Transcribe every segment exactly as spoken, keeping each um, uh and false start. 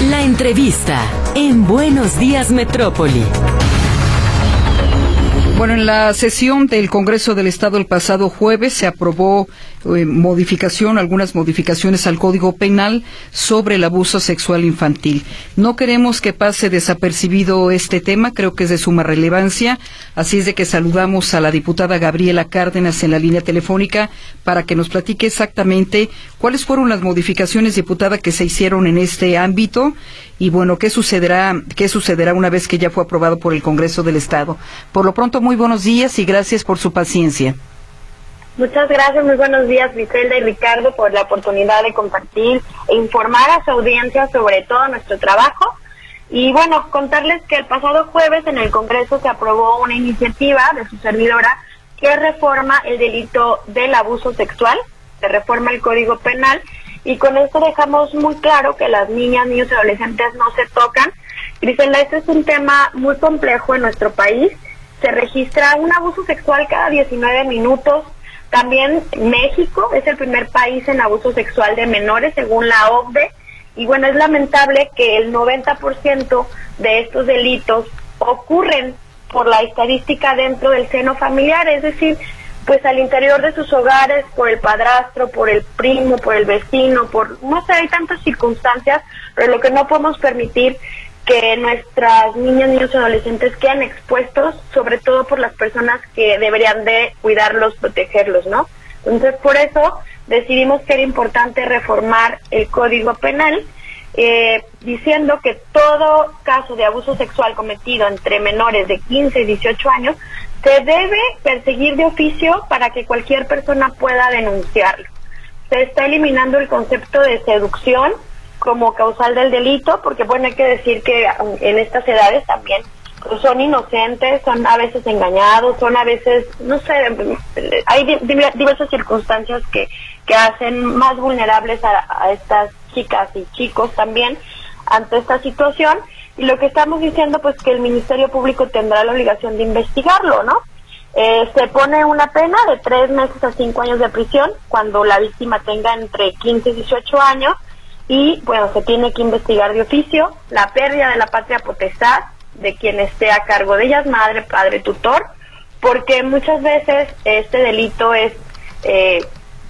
La entrevista en Buenos Días Metrópoli. Bueno, en la sesión del Congreso del Estado el pasado jueves se aprobó eh, modificación, algunas modificaciones al Código Penal sobre el abuso sexual infantil. No queremos que pase desapercibido este tema, creo que es de suma relevancia, así es de que saludamos a la diputada Gabriela Cárdenas en la línea telefónica para que nos platique exactamente cuáles fueron las modificaciones, diputada, que se hicieron en este ámbito y, bueno, qué sucederá, qué sucederá una vez que ya fue aprobado por el Congreso del Estado. Por lo pronto, muy buenos días y gracias por su paciencia. Muchas gracias, muy buenos días, Griselda y Ricardo, por la oportunidad de compartir e informar a su audiencia sobre todo nuestro trabajo. Y bueno, contarles que el pasado jueves en el Congreso se aprobó una iniciativa de su servidora que reforma el delito del abuso sexual, se reforma el Código Penal, y con esto dejamos muy claro que las niñas, niños y adolescentes no se tocan. Griselda, este es un tema muy complejo en nuestro país. Se registra un abuso sexual cada diecinueve minutos. También México es el primer país en abuso sexual de menores, según la O C D E. Y bueno, es lamentable que el noventa por ciento de estos delitos ocurren por la estadística dentro del seno familiar, es decir, pues al interior de sus hogares, por el padrastro, por el primo, por el vecino, por, no sé, hay tantas circunstancias, pero lo que no podemos permitir que nuestras niñas, niños y adolescentes quedan expuestos, sobre todo por las personas que deberían de cuidarlos, protegerlos, ¿no? Entonces, por eso decidimos que era importante reformar el Código Penal, eh, diciendo que todo caso de abuso sexual cometido entre menores de quince y dieciocho años se debe perseguir de oficio para que cualquier persona pueda denunciarlo. Se está eliminando el concepto de seducción como causal del delito, porque bueno, hay que decir que en estas edades también pues, son inocentes, son a veces engañados, son a veces, no sé, hay diversas circunstancias que, que hacen más vulnerables a, a estas chicas y chicos también ante esta situación, y lo que estamos diciendo pues que el Ministerio Público tendrá la obligación de investigarlo, ¿no? Eh, se pone una pena de tres meses a cinco años de prisión cuando la víctima tenga entre quince y dieciocho años, y bueno, se tiene que investigar de oficio la pérdida de la patria potestad de quien esté a cargo de ellas, madre, padre, tutor, porque muchas veces este delito es eh,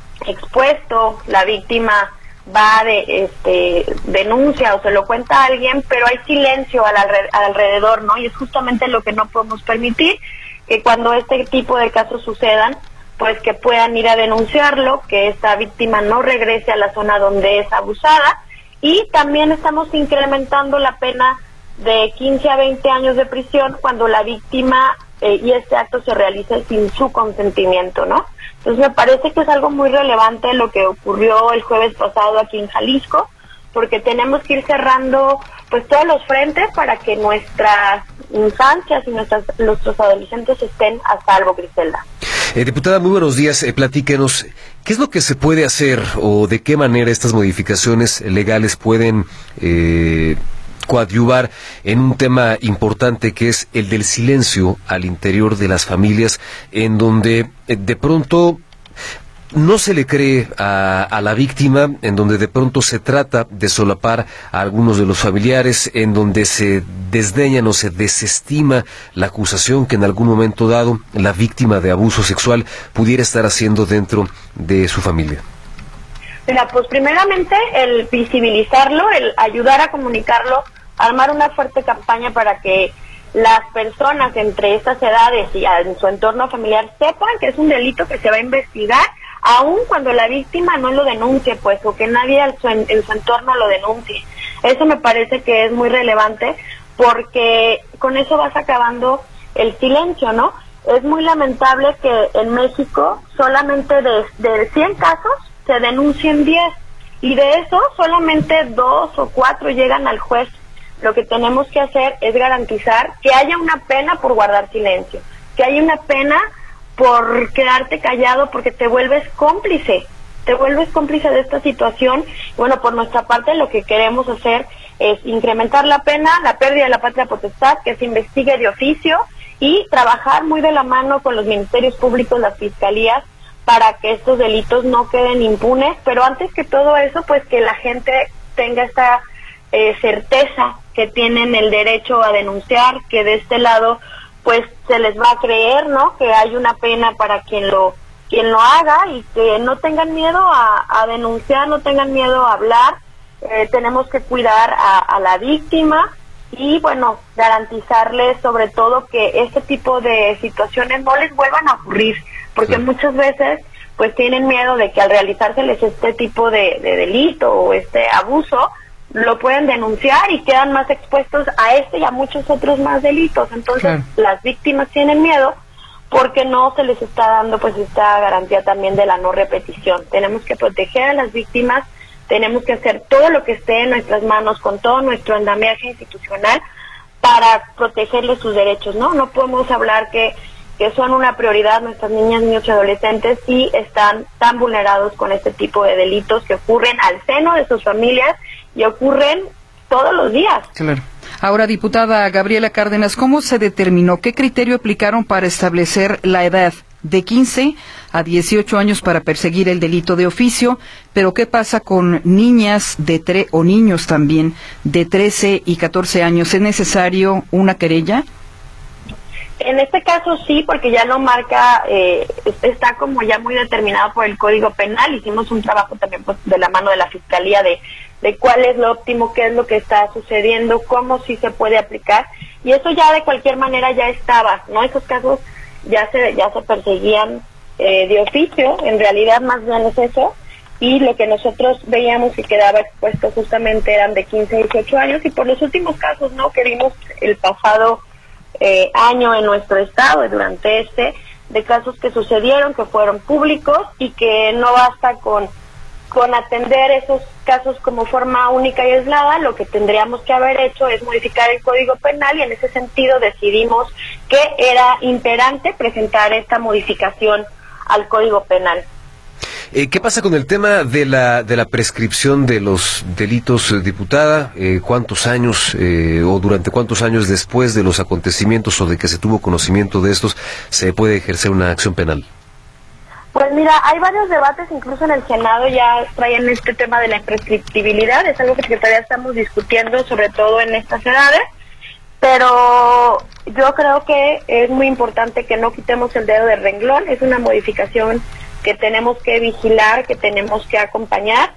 expuesto, la víctima va de este denuncia o se lo cuenta a alguien, pero hay silencio al, alre al alrededor, ¿no? Y es justamente lo que no podemos permitir, que cuando este tipo de casos sucedan, pues que puedan ir a denunciarlo, que esta víctima no regrese a la zona donde es abusada, y también estamos incrementando la pena de quince a veinte años de prisión cuando la víctima eh, y este acto se realice sin su consentimiento, ¿no? Entonces me parece que es algo muy relevante lo que ocurrió el jueves pasado aquí en Jalisco, porque tenemos que ir cerrando pues todos los frentes para que nuestras infancias y nuestras, nuestros adolescentes estén a salvo, Griselda. Eh, diputada, muy buenos días. Eh, platíquenos, ¿qué es lo que se puede hacer o de qué manera estas modificaciones legales pueden eh, coadyuvar en un tema importante que es el del silencio al interior de las familias, en donde eh, de pronto no se le cree a, a la víctima, en donde de pronto se trata de solapar a algunos de los familiares, en donde se desdeñan o se desestima la acusación que en algún momento dado la víctima de abuso sexual pudiera estar haciendo dentro de su familia? Mira, pues primeramente el visibilizarlo, el ayudar a comunicarlo, armar una fuerte campaña para que las personas entre estas edades y en su entorno familiar sepan que es un delito que se va a investigar, aun cuando la víctima no lo denuncie, pues, o que nadie en su, en su entorno lo denuncie. Eso me parece que es muy relevante, porque con eso vas acabando el silencio, ¿no? Es muy lamentable que en México solamente de, de cien casos se denuncien diez, y de eso solamente dos o cuatro llegan al juez. Lo que tenemos que hacer es garantizar que haya una pena por guardar silencio, que haya una pena por quedarte callado, porque te vuelves cómplice, te vuelves cómplice de esta situación. Bueno, por nuestra parte lo que queremos hacer es incrementar la pena, la pérdida de la patria potestad, que se investigue de oficio, y trabajar muy de la mano con los ministerios públicos, las fiscalías, para que estos delitos no queden impunes. Pero antes que todo eso, pues que la gente tenga esta eh, certeza que tienen el derecho a denunciar, que de este lado pues se les va a creer, ¿no? Que hay una pena para quien lo quien lo haga y que no tengan miedo a, a denunciar, no tengan miedo a hablar. Eh, tenemos que cuidar a, a la víctima y, bueno, garantizarles sobre todo que este tipo de situaciones no les vuelvan a ocurrir, porque sí. muchas veces pues tienen miedo de que al realizárseles este tipo de, de delito o este abuso, lo pueden denunciar y quedan más expuestos a este y a muchos otros más delitos. Entonces, claro. las víctimas tienen miedo porque no se les está dando pues esta garantía también de la no repetición. Tenemos que proteger a las víctimas, tenemos que hacer todo lo que esté en nuestras manos con todo nuestro andamiaje institucional para protegerles sus derechos, ¿no? No podemos hablar que, que son una prioridad nuestras niñas, niños y adolescentes y están tan vulnerados con este tipo de delitos que ocurren al seno de sus familias y ocurren todos los días. Claro. Ahora, diputada Gabriela Cárdenas, ¿cómo se determinó, qué criterio aplicaron para establecer la edad de quince a dieciocho años para perseguir el delito de oficio? Pero ¿qué pasa con niñas de tre o niños también de trece y catorce años? ¿Es necesario una querella? En este caso sí, porque ya lo marca, eh, está como ya muy determinado por el Código Penal. Hicimos un trabajo también pues, de la mano de la Fiscalía de de cuál es lo óptimo, qué es lo que está sucediendo, cómo sí se puede aplicar, y eso ya de cualquier manera ya estaba, ¿no? Esos casos ya se ya se perseguían eh, de oficio, en realidad más bien es eso, y lo que nosotros veíamos y quedaba expuesto justamente eran de quince a dieciocho años, y por los últimos casos, ¿no?, que vimos el pasado eh, año en nuestro estado, y durante este, de casos que sucedieron, que fueron públicos, y que no basta con con atender esos casos como forma única y aislada, lo que tendríamos que haber hecho es modificar el Código Penal y en ese sentido decidimos que era imperante presentar esta modificación al Código Penal. Eh, ¿Qué pasa con el tema de la de la prescripción de los delitos, eh, diputada? Eh, ¿Cuántos años eh, o durante cuántos años después de los acontecimientos o de que se tuvo conocimiento de estos se puede ejercer una acción penal? Pues mira, hay varios debates, incluso en el Senado ya traen este tema de la imprescriptibilidad, es algo que Secretaría estamos discutiendo, sobre todo en estas edades, pero yo creo que es muy importante que no quitemos el dedo del renglón, es una modificación que tenemos que vigilar, que tenemos que acompañar,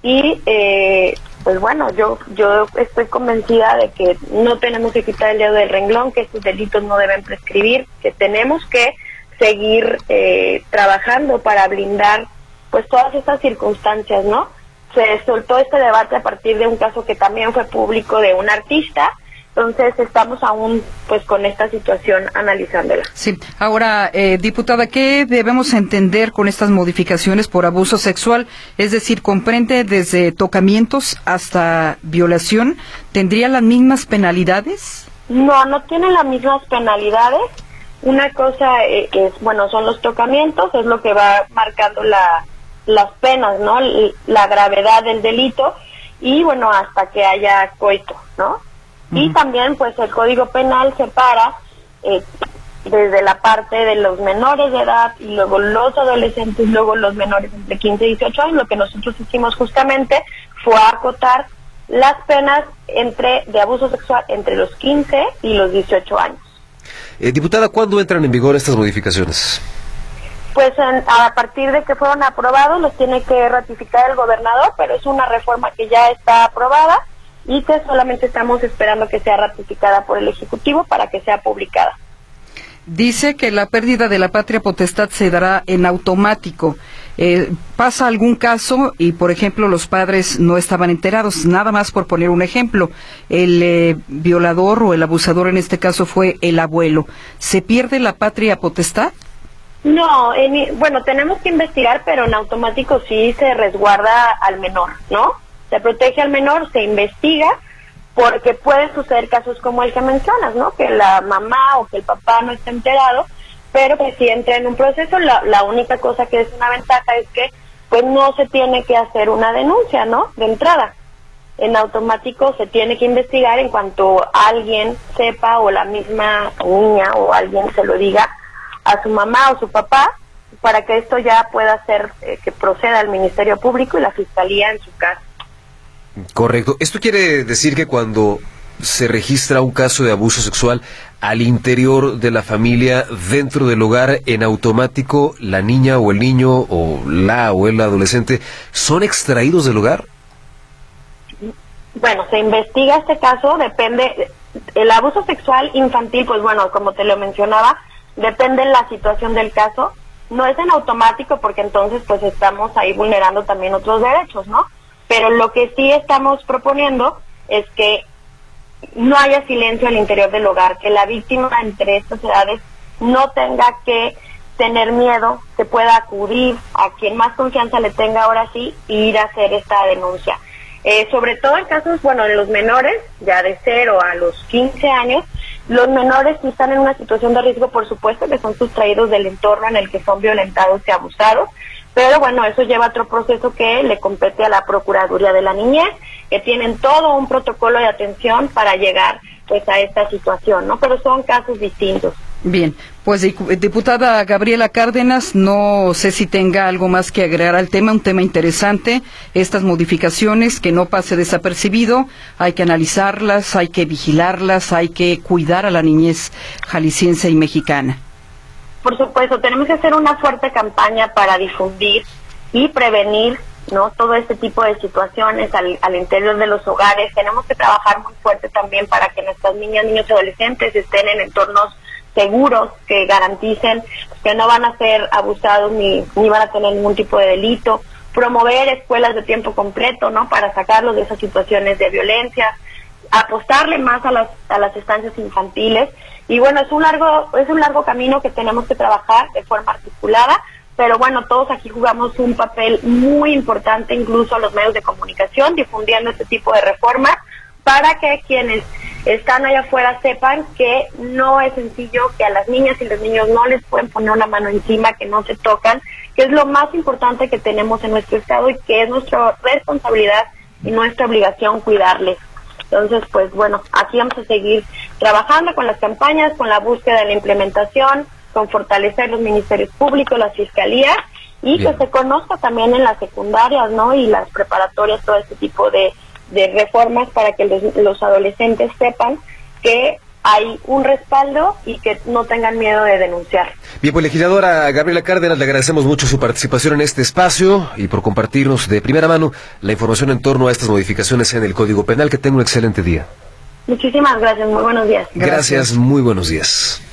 y eh, pues bueno, yo yo estoy convencida de que no tenemos que quitar el dedo del renglón, que estos delitos no deben prescribir, que tenemos que seguir eh, trabajando para blindar pues todas estas circunstancias, ¿no? Se soltó este debate a partir de un caso que también fue público de un artista, entonces estamos aún pues con esta situación analizándola. Sí, ahora, eh, diputada, ¿qué debemos entender con estas modificaciones por abuso sexual? Es decir, ¿comprende desde tocamientos hasta violación? ¿Tendría las mismas penalidades? No, no tienen las mismas penalidades. Una cosa eh, es, bueno, son los tocamientos, es lo que va marcando la, las penas, ¿no? La gravedad del delito y, bueno, hasta que haya coito, ¿no? Uh-huh. Y también, pues, el Código Penal separa eh, desde la parte de los menores de edad y luego los adolescentes, luego los menores entre quince y dieciocho años. Lo que nosotros hicimos justamente fue acotar las penas entre de abuso sexual entre los quince y los dieciocho años. Eh, diputada, ¿cuándo entran en vigor estas modificaciones? Pues en, a partir de que fueron aprobados, los tiene que ratificar el gobernador, pero es una reforma que ya está aprobada y que solamente estamos esperando que sea ratificada por el Ejecutivo para que sea publicada. Dice que la pérdida de la patria potestad se dará en automático. Eh, ¿Pasa algún caso y, por ejemplo, los padres no estaban enterados? Nada más por poner un ejemplo. El eh, violador o el abusador en este caso fue el abuelo. ¿Se pierde la patria potestad? No, en, bueno, tenemos que investigar, pero en automático sí se resguarda al menor, ¿no? Se protege al menor, se investiga, porque pueden suceder casos como el que mencionas, ¿no? Que la mamá o que el papá no esté enterado, pero pues si entra en un proceso, la, la única cosa que es una ventaja es que pues no se tiene que hacer una denuncia, ¿no? De entrada. En automático se tiene que investigar en cuanto alguien sepa o la misma niña o alguien se lo diga a su mamá o su papá, para que esto ya pueda ser, eh, que proceda al Ministerio Público y la Fiscalía en su caso. Correcto. Esto quiere decir que cuando se registra un caso de abuso sexual al interior de la familia, dentro del hogar, en automático la niña o el niño o la o el adolescente son extraídos del hogar. Bueno, se investiga este caso, depende, el abuso sexual infantil, pues bueno, como te lo mencionaba, depende de la situación del caso, no es en automático porque entonces pues estamos ahí vulnerando también otros derechos, ¿no? Pero lo que sí estamos proponiendo es que no haya silencio al interior del hogar, que la víctima entre estas edades no tenga que tener miedo, que pueda acudir a quien más confianza le tenga ahora sí e ir a hacer esta denuncia. Eh, sobre todo en casos, bueno, en los menores, ya de cero a los quince años, los menores si están en una situación de riesgo, por supuesto que son sustraídos del entorno en el que son violentados y abusados, pero bueno, eso lleva a otro proceso que le compete a la Procuraduría de la Niñez, que tienen todo un protocolo de atención para llegar pues a esta situación, ¿no? Pero son casos distintos. Bien, pues diputada Gabriela Cárdenas, no sé si tenga algo más que agregar al tema, un tema interesante, estas modificaciones, que no pase desapercibido, hay que analizarlas, hay que vigilarlas, hay que cuidar a la niñez jalisciense y mexicana. Por supuesto, tenemos que hacer una fuerte campaña para difundir y prevenir, ¿no?, todo este tipo de situaciones al, al interior de los hogares. Tenemos que trabajar muy fuerte también para que nuestras niñas, niños y adolescentes estén en entornos seguros, que garanticen que no van a ser abusados ni, ni van a tener ningún tipo de delito. Promover escuelas de tiempo completo, ¿no?, para sacarlos de esas situaciones de violencia, apostarle más a las a las estancias infantiles. Y bueno, es un largo es un largo camino que tenemos que trabajar de forma articulada, pero bueno, todos aquí jugamos un papel muy importante, incluso los medios de comunicación, difundiendo este tipo de reformas, para que quienes están allá afuera sepan que no es sencillo, que a las niñas y los niños no les pueden poner una mano encima, que no se tocan, que es lo más importante que tenemos en nuestro estado y que es nuestra responsabilidad y nuestra obligación cuidarles. Entonces, pues bueno, aquí vamos a seguir trabajando con las campañas, con la búsqueda de la implementación, con fortalecer los ministerios públicos, las fiscalías, y Bien. que se conozca también en las secundarias, ¿no?, y las preparatorias, todo este tipo de, de reformas para que los, los adolescentes sepan que hay un respaldo y que no tengan miedo de denunciar. Bien, pues legisladora Gabriela Cárdenas, le agradecemos mucho su participación en este espacio y por compartirnos de primera mano la información en torno a estas modificaciones en el Código Penal. Que tenga un excelente día. Muchísimas gracias, muy buenos días. Gracias, gracias muy buenos días.